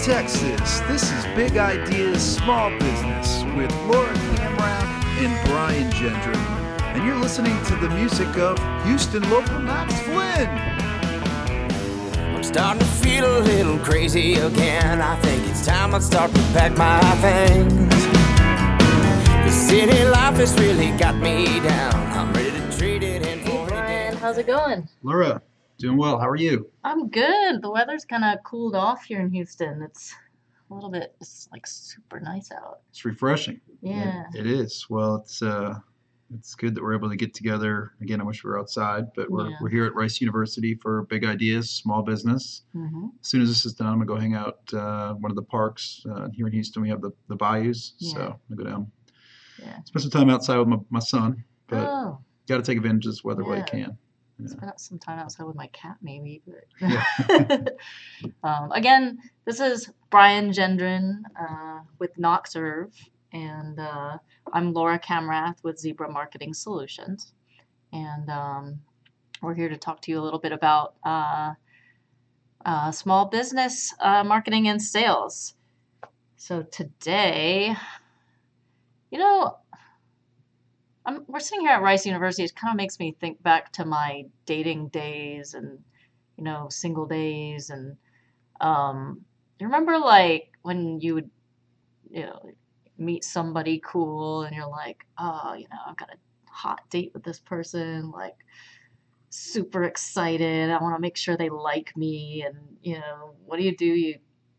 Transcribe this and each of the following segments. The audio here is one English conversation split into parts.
Texas. This is Big Ideas Small Business with Laura Camrath and Brian Gendron. And you're listening to the music of Houston local Max Flynn. I'm starting to feel a little crazy again. I think it's time I start to pack my things. The city life has really got me down. I'm ready to treat it in for Brian, how's it going? Laura, doing well. How are you? I'm good. The weather's kind of cooled off here in Houston. It's a little bit, it's like super nice out. It's refreshing. Yeah. It is. Well, it's good that we're able to get together. Again, I wish we were outside, but we're here at Rice University for Big Ideas, Small Business. Mm-hmm. As soon as this is done, I'm going to go hang out one of the parks. Here in Houston, we have the bayous, so I'm going to go down. Yeah. Spend some time outside with my son, but Oh, got to take advantage of this weather while you Yeah. can. Yeah. spent some time outside with my cat, maybe. But Yeah. again, this is Brian Gendron with Noxerve, and I'm Laura Camrath with Zebra Marketing Solutions, and we're here to talk to you a little bit about small business marketing and sales. So today, we're sitting here at Rice University. It kind of makes me think back to my dating days and, single days. And you remember like when you would, meet somebody cool and you're like, oh, I've got a hot date with this person, like super excited. I want to make sure they like me. And, what do? You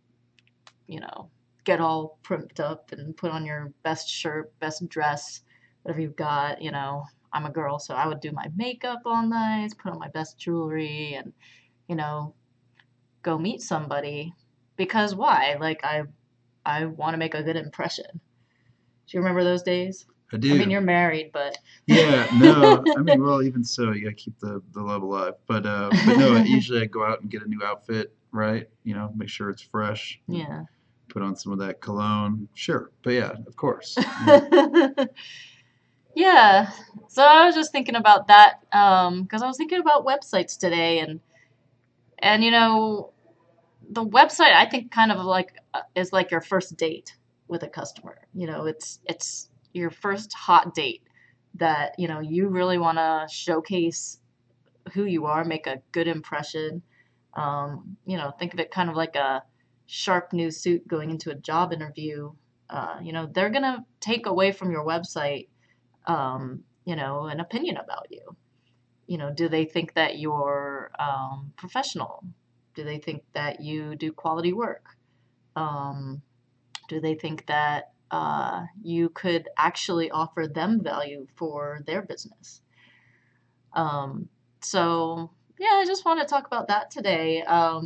get all primped up and put on your best shirt, best dress, whatever you've got. I'm a girl, so I would do my makeup all night, put on my best jewelry, and, go meet somebody. Because why? Like, I want to make a good impression. Do you remember those days? I do. I mean, you're married, but Yeah, no. I mean, well, even so, you got to keep the love alive. But no, usually I go out and get a new outfit, right? Make sure it's fresh. yeah. Put on some of that cologne. Sure. But yeah, of course. Yeah. Yeah. So I was just thinking about that because I was thinking about websites today, and the website I think kind of like is like your first date with a customer. It's your first hot date that you really want to showcase who you are, make a good impression. Think of it kind of like a sharp new suit going into a job interview. They're gonna take away from your website, an opinion about you. Do they think that you're professional? Do they think that you do quality work? Do they think that you could actually offer them value for their business? So, yeah, I just want to talk about that today.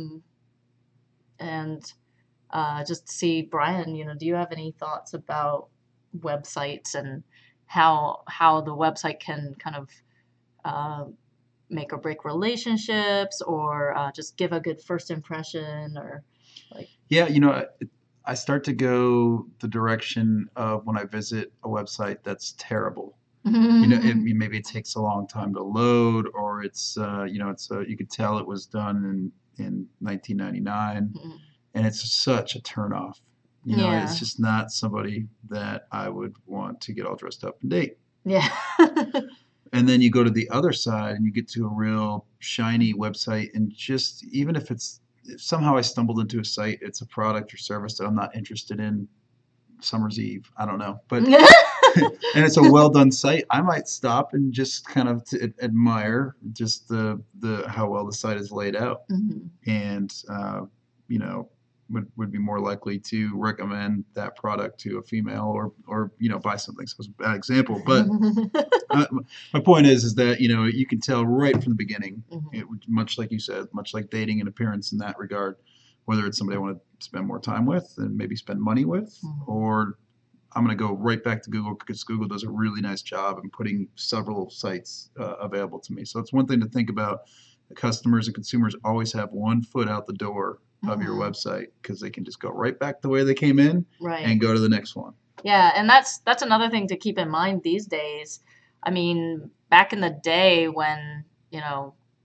And just to see, Brian, do you have any thoughts about websites and how the website can kind of make or break relationships, or just give a good first impression, or like? Yeah, I start to go the direction of when I visit a website that's terrible. Maybe it takes a long time to load, or it's you could tell it was done in 1999, and it's such a turnoff. Yeah. It's just not somebody that I would want to get all dressed up and date. Yeah. And then you go to the other side and you get to a real shiny website, and just even if somehow I stumbled into a site, it's a product or service that I'm not interested in. Summer's Eve, I don't know, but and it's a well done site, I might stop and just kind of admire just the how well the site is laid out, and would be more likely to recommend that product to a female, or buy something. So it's a bad example, but my point is that you can tell right from the beginning, much like you said, much like dating and appearance in that regard, whether it's somebody I want to spend more time with and maybe spend money with, or I'm going to go right back to Google, because Google does a really nice job in putting several sites available to me. So it's one thing to think about. The customers and consumers always have one foot out the door of your website, because they can just go right back the way they came in, Right. and go to the next one. Yeah, and that's another thing to keep in mind these days. I mean, back in the day when,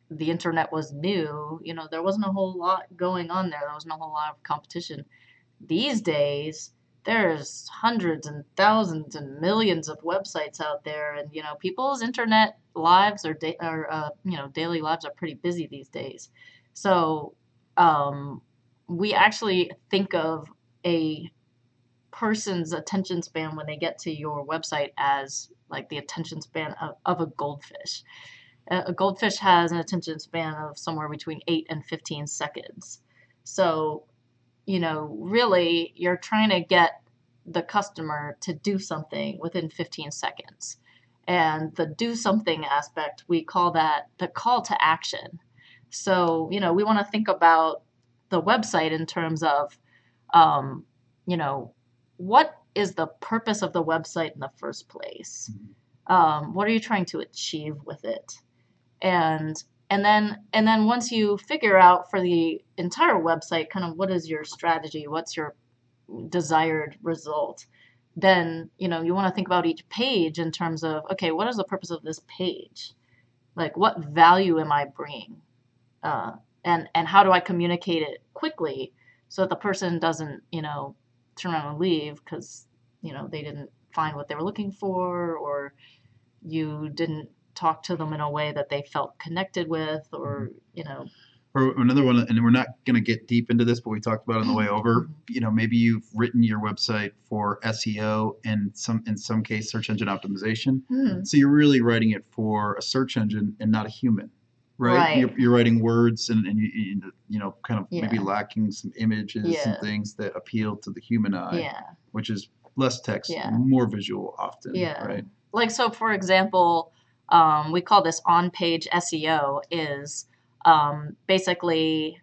the internet was new, there wasn't a whole lot going on there. There wasn't a whole lot of competition. These days, there's hundreds and thousands and millions of websites out there, and people's internet lives or daily lives are pretty busy these days. So we actually think of a person's attention span when they get to your website as like the attention span of a goldfish. A goldfish has an attention span of somewhere between 8 and 15 seconds. So, really, you're trying to get the customer to do something within 15 seconds. And the do something aspect, we call that the call to action. So, we want to think about the website in terms of, what is the purpose of the website in the first place? What are you trying to achieve with it? And then once you figure out for the entire website, kind of what is your strategy, what's your desired result, then you want to think about each page in terms of, okay, what is the purpose of this page? Like, what value am I bringing? And how do I communicate it quickly so that the person doesn't, turn around and leave because, they didn't find what they were looking for, or you didn't talk to them in a way that they felt connected with, or, Or another one, and we're not going to get deep into this, but we talked about it on the way over. Maybe you've written your website for SEO and in some case search engine optimization. So you're really writing it for a search engine and not a human, right? You're writing words and you kind of maybe lacking some images and things that appeal to the human eye, which is less text, more visual often, right? Like, so for example, we call this on-page SEO is basically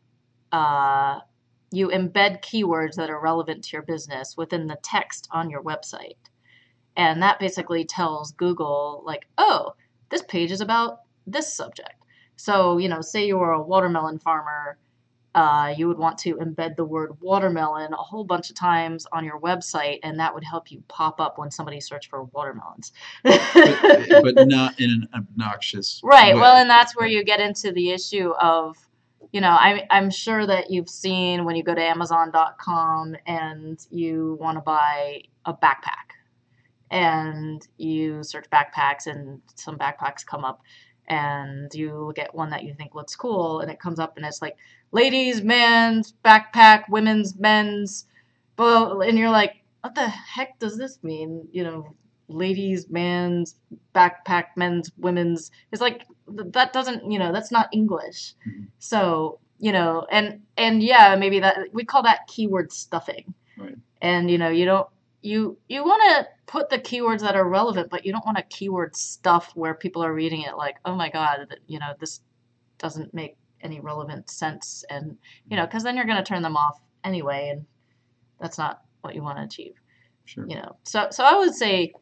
you embed keywords that are relevant to your business within the text on your website. And that basically tells Google, like, oh, this page is about this subject. So, say you were a watermelon farmer, you would want to embed the word watermelon a whole bunch of times on your website, and that would help you pop up when somebody searched for watermelons. but not in an obnoxious way. Well, and that's where Right. you get into the issue of, I'm sure that you've seen when you go to Amazon.com and you want to buy a backpack, and you search backpacks, and some backpacks come up, and you look at one that you think looks cool, and it comes up and it's like ladies, men's backpack, women's, men's, and you're like, what the heck does this mean? Ladies, men's backpack, men's, women's. It's like, that doesn't, that's not English. So, and yeah, maybe that we call that keyword stuffing. Right. And you don't you want to put the keywords that are relevant, but you don't want to keyword stuff where people are reading it like, oh my God, this doesn't make any relevant sense, and because then you're going to turn them off anyway, and that's not what you want to achieve. Sure. So I would say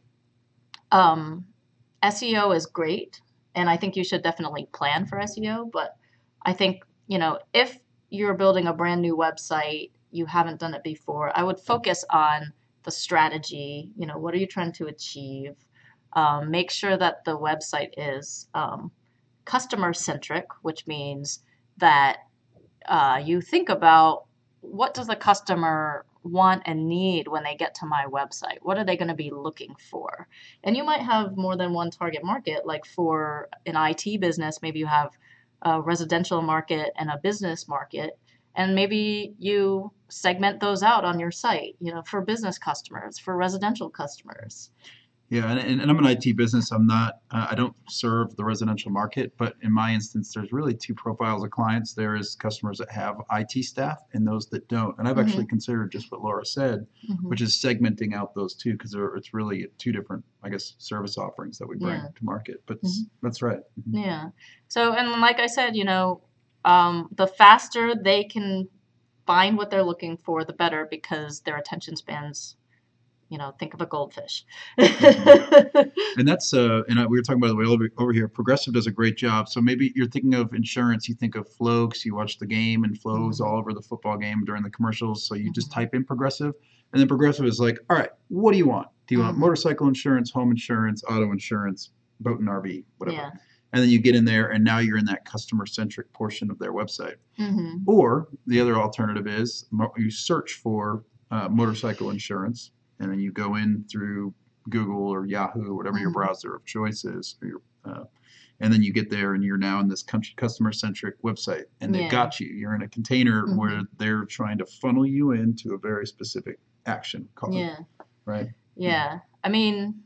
SEO is great, and I think you should definitely plan for SEO, but I think if you're building a brand new website, you haven't done it before, I would focus on the strategy. What are you trying to achieve? Make sure that the website is customer centric, which means that you think about, what does the customer want and need when they get to my website? What are they going to be looking for? And you might have more than one target market. Like for an IT business, maybe you have a residential market and a business market, and maybe you segment those out on your site, for business customers, for residential customers. Yeah, and I'm an IT business. I'm not, I don't serve the residential market, but in my instance, there's really two profiles of clients. There is customers that have IT staff and those that don't. And I've actually considered just what Laura said, which is segmenting out those two, because it's really two different, I guess, service offerings that we bring to market. But that's right. Yeah. So, and like I said, the faster they can find what they're looking for, the better, because their attention spans, think of a goldfish. And that's and we were talking, by the way, over here, Progressive does a great job. So maybe you're thinking of insurance, you think of Flo, because you watch the game, and Flo's all over the football game during the commercials. So you just type in Progressive, and then Progressive is like, all right, what do you want? Do you want motorcycle insurance, home insurance, auto insurance, boat and RV, whatever? Yeah. and then you get in there and now you're in that customer centric portion of their website. Mm-hmm. Or the other alternative is you search for motorcycle insurance, and then you go in through Google or Yahoo, whatever your browser of choice is, or and then you get there and you're now in this customer centric website, and they've got you. You're in a container where they're trying to funnel you into a very specific action. Right? Yeah. I mean,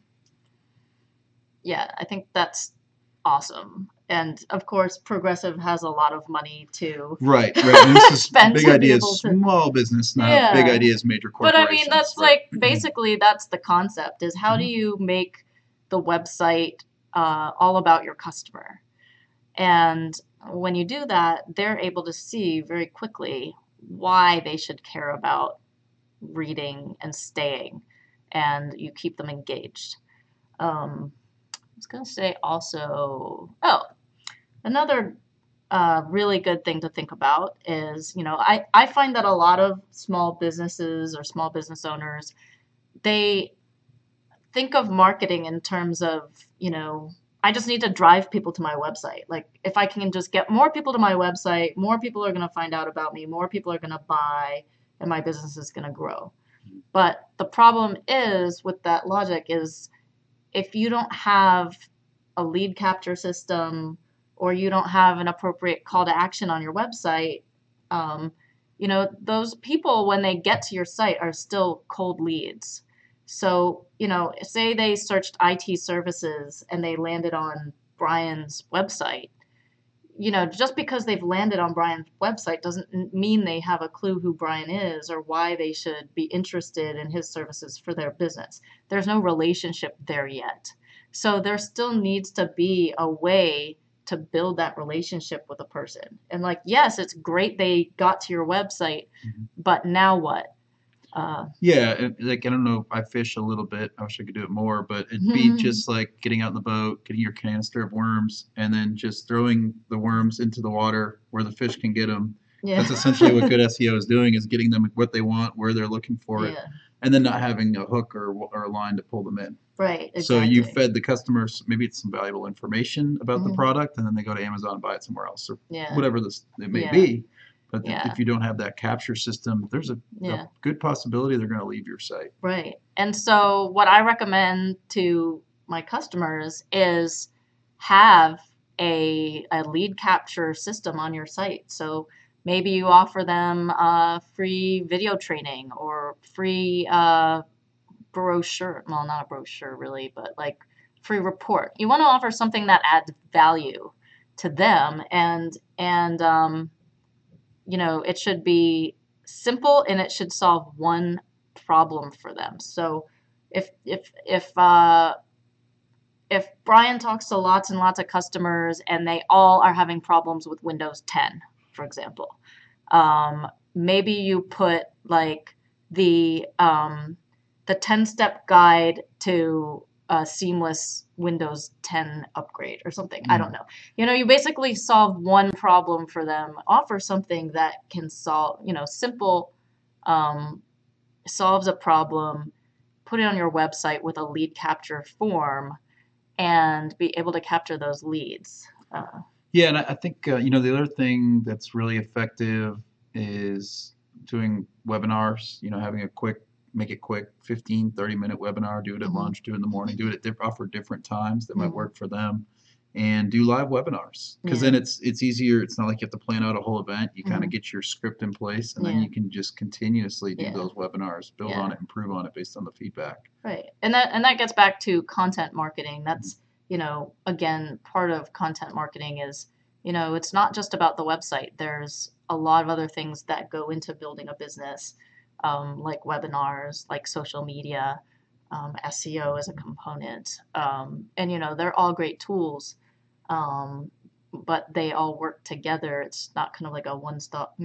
yeah, I think that's awesome. And of course, Progressive has a lot of money to Right. And this is spend big to be ideas, able to. small business, not big ideas, major But corporations. I mean, that's right? like basically that's the concept is how do you make the website all about your customer? And when you do that, they're able to see very quickly why they should care about reading and staying, and you keep them engaged. I was going to say also, another really good thing to think about is, I find that a lot of small businesses or small business owners, they think of marketing in terms of, I just need to drive people to my website. Like, if I can just get more people to my website, more people are going to find out about me, more people are going to buy, and my business is going to grow. But the problem is with that logic is if you don't have a lead capture system or you don't have an appropriate call to action on your website, those people, when they get to your site, are still cold leads. So, say they searched IT services and they landed on Brian's website, just because they've landed on Brian's website doesn't mean they have a clue who Brian is or why they should be interested in his services for their business. There's no relationship there yet. So there still needs to be a way to build that relationship with a person. And yes, it's great they got to your website, but now what? Yeah, I don't know. I fish a little bit. I wish I could do it more, but it'd be just like getting out in the boat, getting your canister of worms, and then just throwing the worms into the water where the fish can get them. Yeah. That's essentially what good SEO is doing, is getting them what they want, where they're looking for it, and then not having a hook or a line to pull them in. Right. Exactly. So you fed the customers, maybe it's some valuable information about the product, and then they go to Amazon and buy it somewhere else, or whatever it may be. But if you don't have that capture system, there's a good possibility they're going to leave your site. Right. And so what I recommend to my customers is have a lead capture system on your site. So maybe you offer them free video training or free brochure. Well, not a brochure really, but free report. You want to offer something that adds value to them, and it should be simple and it should solve one problem for them. So if Brian talks to lots and lots of customers and they all are having problems with Windows 10, for example, maybe you put the 10-step guide to a seamless Windows 10 upgrade or something. I don't know. You basically solve one problem for them, offer something that can solve, simple, solves a problem, put it on your website with a lead capture form, and be able to capture those leads. Yeah, and I think, the other thing that's really effective is doing webinars, having make it quick, 15, 30-minute webinar, do it at lunch, do it in the morning, do it offer different times that might work for them, and do live webinars. Because then it's easier. It's not like you have to plan out a whole event. You kind of get your script in place, and then you can just continuously do those webinars, build on it, improve on it based on the feedback. Right. And that gets back to content marketing. That's, again, part of content marketing is, it's not just about the website. There's a lot of other things that go into building a business. Like webinars, like social media, SEO as a component. And, they're all great tools, but they all work together. It's not kind of like a one-stop,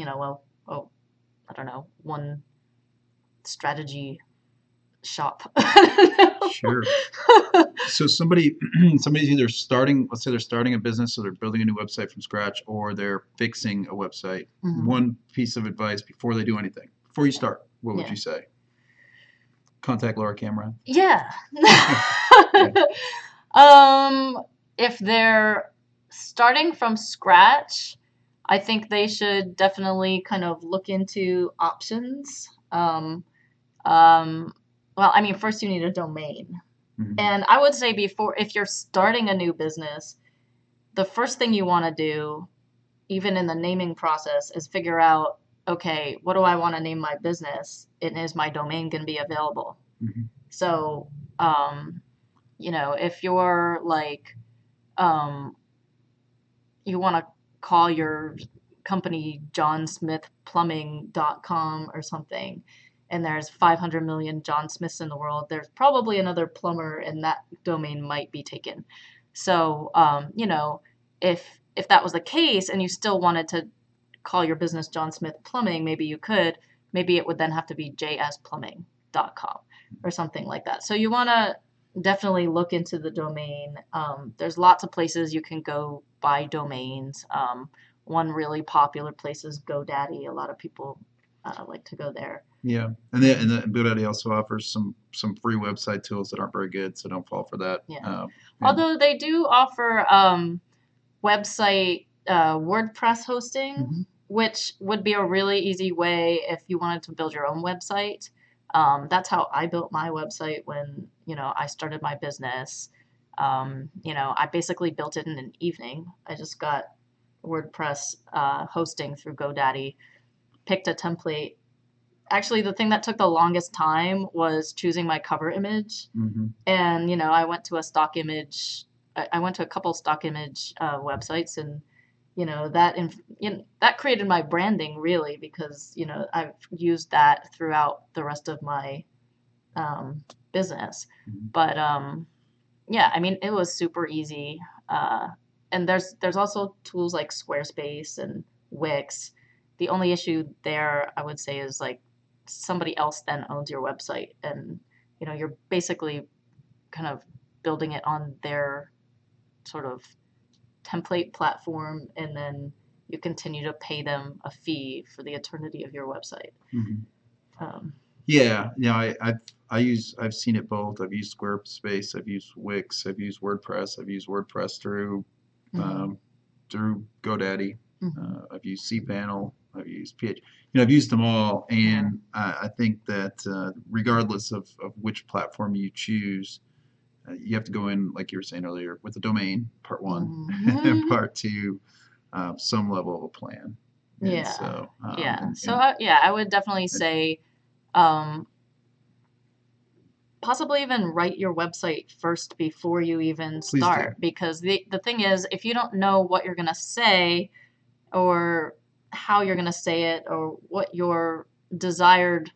one strategy shop. Sure. So somebody's either let's say they're starting a business, so they're building a new website from scratch, or they're fixing a website. One piece of advice before they do anything, before you start, what would you say? Contact Laura Cameron. Yeah. If they're starting from scratch, I think they should definitely kind of look into options. Well, I mean, first you need a domain. And I would say if you're starting a new business, the first thing you want to do, even in the naming process, is figure out, okay, what do I want to name my business? And is my domain going to be available? So, if you're like, you want to call your company johnsmithplumbing.com or something, and there's 500 million John Smiths in the world, there's probably another plumber and that domain might be taken. So, if that was the case and you still wanted to call your business John Smith Plumbing, maybe it would then have to be jsplumbing.com or something like that. So you want to definitely look into the domain. There's lots of places you can go buy domains. One really popular place is GoDaddy. A lot of people like to go there. Yeah, and GoDaddy also offers some free website tools that aren't very good, so don't fall for that. Yeah. Although they do offer website WordPress hosting, which would be a really easy way if you wanted to build your own website. That's how I built my website when, I started my business. I basically built it in an evening. I just got WordPress hosting through GoDaddy, picked a template. Actually, the thing that took the longest time was choosing my cover image. And, I went to a stock image. I went to a couple stock image websites, and that created my branding really, because I've used that throughout the rest of my business. But yeah, I mean, it was super easy. And there's also tools like Squarespace and Wix. The only issue there, I would say, is like somebody else then owns your website, and you're basically kind of building it on their sort of template platform, and then you continue to pay them a fee for the eternity of your website. I've seen it both. I've used Squarespace, I've used Wix, I've used WordPress, through GoDaddy. I've used cPanel, I've used PH. I've used them all, and I think that regardless of which platform you choose, you have to go in, like you were saying earlier, with the domain, part one, and part two, some level of a plan. And I would definitely say possibly even write your website first before you even start, because the thing is, if you don't know what you're going to say or how you're going to say it or what your desired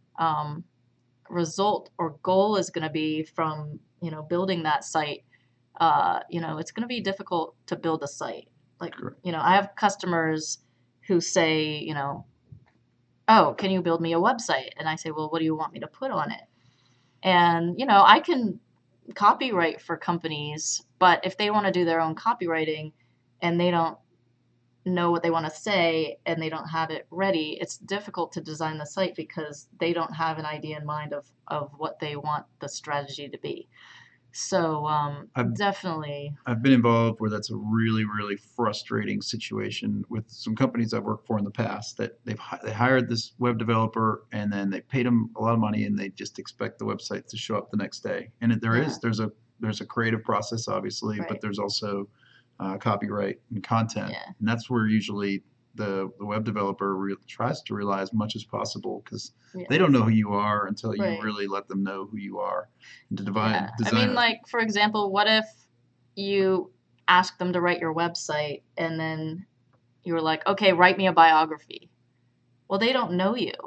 result or goal is going to be from building that site, it's going to be difficult to build a site. Like, I have customers who say, oh, can you build me a website? And I say, well, what do you want me to put on it? And, I can copyright for companies, but if they want to do their own copywriting and they don't know what they want to say and they don't have it ready, it's difficult to design the site because they don't have an idea in mind of what they want the strategy to be. So I've been involved where that's a really, really frustrating situation with some companies I've worked for in the past, that they hired this web developer and then they paid them a lot of money and they just expect the website to show up the next day. And there's a creative process, obviously, but there's also copyright and content, and that's where usually the web developer tries to rely as much as possible, because they don't know who you are until you really let them know who you are. And to design I mean, like, for example, what if you ask them to write your website and then you were like, okay, write me a biography? Well, they don't know you.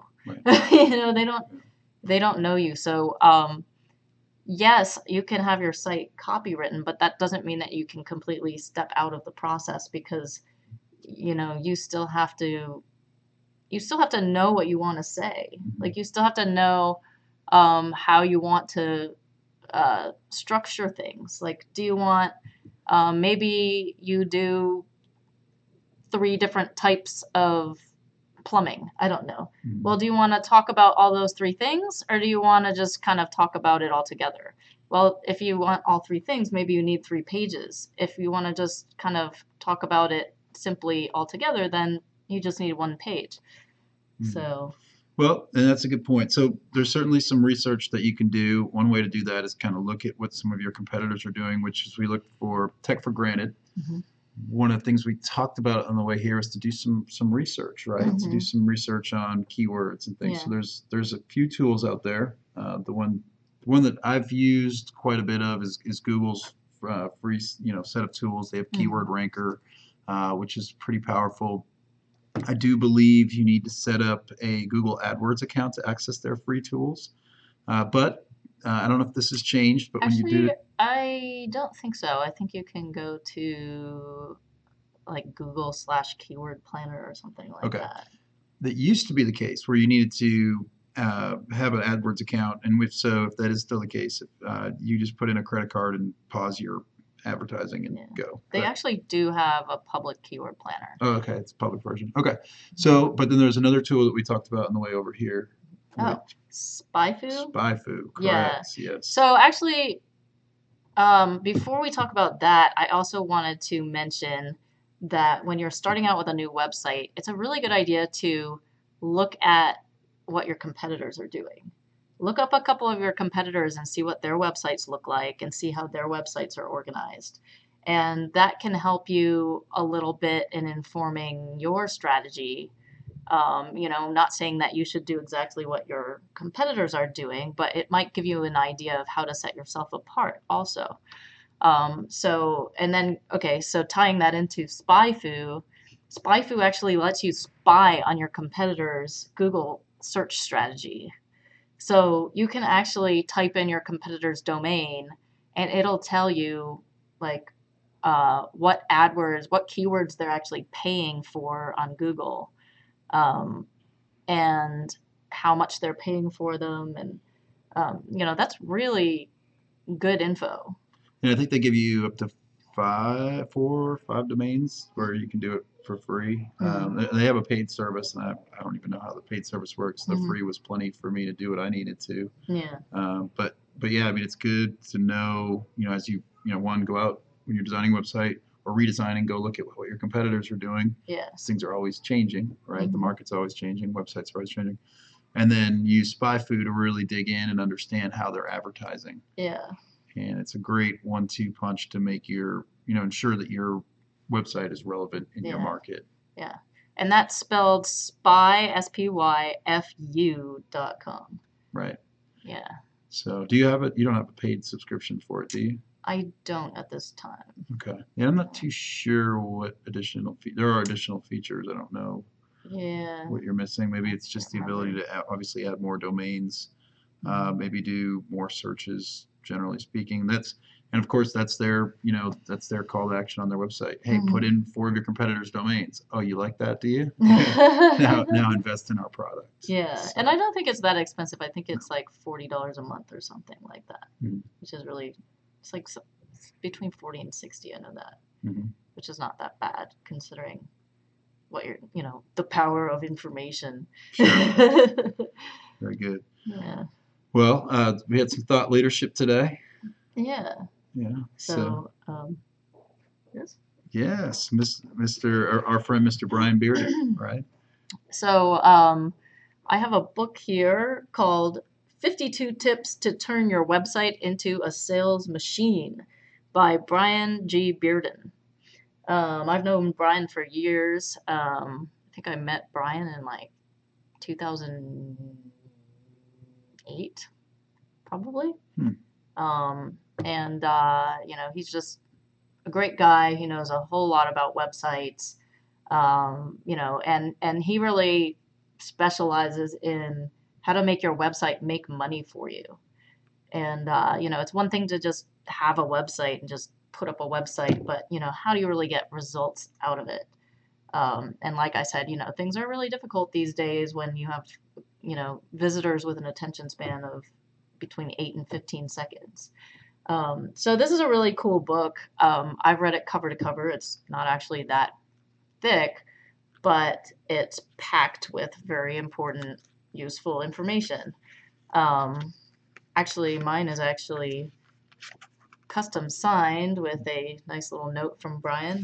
They don't know you. So yes, you can have your site copywritten, but that doesn't mean that you can completely step out of the process, because you still have to know what you want to say. Like, you still have to know how you want to structure things. Like, do you want maybe you do 3 different types of plumbing? I don't know. Well, do you want to talk about all those 3 things, or do you want to just kind of talk about it all together? Well, if you want all three things, maybe you need 3 pages. If you want to just kind of talk about it simply all together, then you just need 1 page. So, Well, and that's a good point. So there's certainly some research that you can do. One way to do that is kind of look at what some of your competitors are doing, which is we look for tech for granted. Mhm. One of the things we talked about on the way here is to do some research, right? To do some research on keywords and things. So Yeah. there's a few tools out there. The one that I've used quite a bit of is Google's free set of tools. They have Keyword Ranker, which is pretty powerful. I do believe you need to set up a Google AdWords account to access their free tools. But I don't know if this has changed, but when you do Actually, I don't think so. I think you can go to like Google/Keyword Planner or something like Okay. that. That used to be the case where you needed to have an AdWords account, and if that is still the case, you just put in a credit card and pause your advertising and Yeah. go. They But- actually do have a public keyword planner. oh, okay, it's a public version. Okay, so but then there's another tool that we talked about on the way over here. Oh, SpyFu? SpyFu, Yeah. correct? Yes. So actually, before we talk about that, I also wanted to mention that when you're starting out with a new website, it's a really good idea to look at what your competitors are doing. Look up a couple of your competitors and see what their websites look like and see how their websites are organized. And that can help you a little bit in informing your strategy. Not saying that you should do exactly what your competitors are doing, but it might give you an idea of how to set yourself apart also. So tying that into SpyFu actually lets you spy on your competitor's Google search strategy. So you can actually type in your competitor's domain and it'll tell you like what keywords they're actually paying for on Google, and how much they're paying for them. And, that's really good info. And I think they give you up to 4 or 5 domains where you can do it for free. They have a paid service, and I don't even know how the paid service works. The free was plenty for me to do what I needed to. Yeah. But yeah, I mean, it's good to know, as you go out when you're designing a website or redesigning, go look at what your competitors are doing. Yeah. Things are always changing, right? The market's always changing, websites are always changing. And then use SpyFu to really dig in and understand how they're advertising. Yeah. And it's a great 1-2 punch to make ensure that your website is relevant in your market. Yeah. And that's spelled SpyFu.com. Right. Yeah. So you don't have a paid subscription for it, do you? I don't at this time. Okay. Yeah, I'm not too sure what there are additional features. I don't know Yeah. what you're missing. Maybe it's just the ability to obviously add more domains, maybe do more searches, generally speaking. And of course that's their call to action on their website. Hey, put in 4 of your competitors' domains. Oh, you like that, do you? now invest in our product. Yeah. So, And I don't think it's that expensive. I think it's like $40 a month or something like that, which is really, it's like between 40 and 60. I know that, which is not that bad considering what the power of information. Sure. Very good. Yeah. Well, we had some thought leadership today. Yeah. Yeah. So, yes. Yes, our friend Mr. Brian Bearden, right? So, I have a book here called 52 Tips to Turn Your Website into a Sales Machine by Brian G. Bearden. I've known Brian for years. I think I met Brian in like 2008, probably. He's just a great guy. He knows a whole lot about websites, and he really specializes in how to make your website make money for you. And, it's one thing to just have a website and just put up a website, but, how do you really get results out of it? And like I said, things are really difficult these days when you have, visitors with an attention span of between 8 and 15 seconds. So this is a really cool book. I've read it cover to cover. It's not actually that thick, but it's packed with very important, useful information. Actually, mine is actually custom signed with a nice little note from Brian.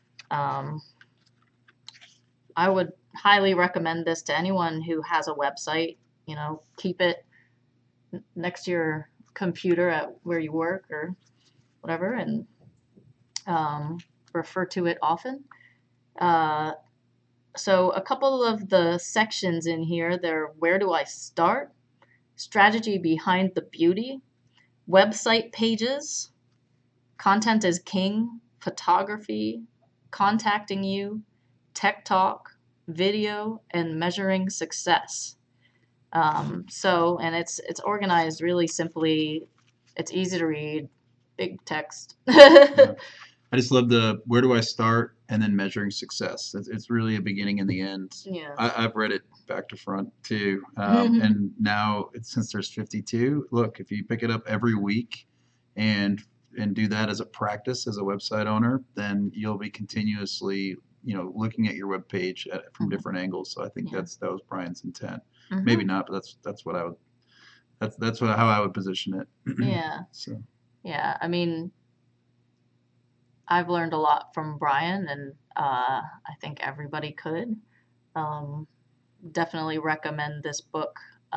I would highly recommend this to anyone who has a website. You know, keep it next to your computer at where you work or whatever, and refer to it often. So a couple of the sections in here, they're where do I start, strategy behind the beauty, website pages, content is king, photography, contacting you, tech talk, video, and measuring success. And it's organized really simply. It's easy to read, big text. Yeah. I just love the where do I start and then measuring success. It's really a beginning and the end. Yeah. I've read it back to front too. And now since there's 52, look, if you pick it up every week and do that as a practice as a website owner, then you'll be continuously, looking at your web page from different angles. So I think Yeah. that was Brian's intent. Maybe not, but that's what I would. That's how I would position it. Yeah. So Yeah. I mean, I've learned a lot from Brian, and I think everybody could. Definitely recommend this book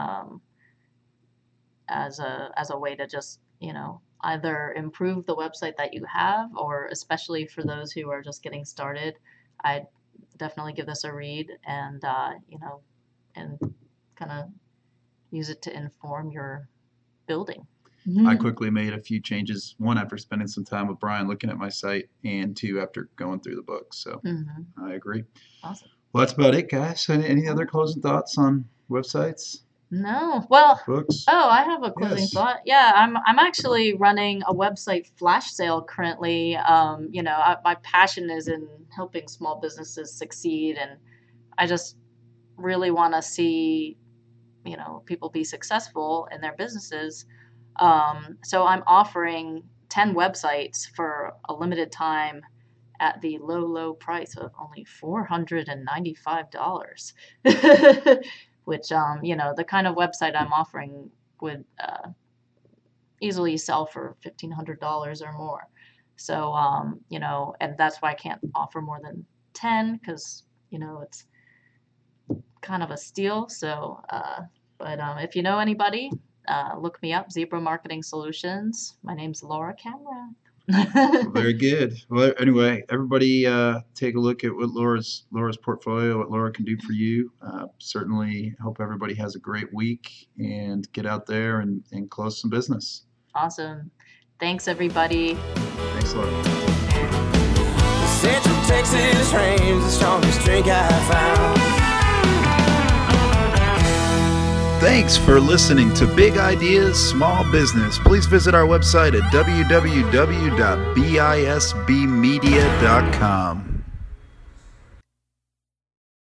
as a way to just, either improve the website that you have, or especially for those who are just getting started, I'd definitely give this a read, and and kind of use it to inform your building. I quickly made a few changes. One, after spending some time with Brian looking at my site, and two, after going through the book. So I agree. Awesome. Well, that's about it, guys. Any other closing thoughts on websites, No. Well, books? oh, I have a closing Yes. thought. Yeah, I'm actually running a website flash sale currently. My passion is in helping small businesses succeed, and I just really want to see, people be successful in their businesses. So I'm offering 10 websites for a limited time at the low price of only $495, which, the kind of website I'm offering would easily sell for $1,500 or more. So, and that's why I can't offer more than 10, because, it's kind of a steal. So, but if you know anybody, look me up, Zebra Marketing Solutions. My name's Laura Camera. Very good. Well, anyway, everybody take a look at what Laura's portfolio, what Laura can do for you. Certainly hope everybody has a great week and get out there and close some business. Awesome. Thanks, everybody. Thanks, Laura. Central Texas rain's the strongest drink I've found. Thanks for listening to Big Ideas Small Business. Please visit our website at www.bisbmedia.com.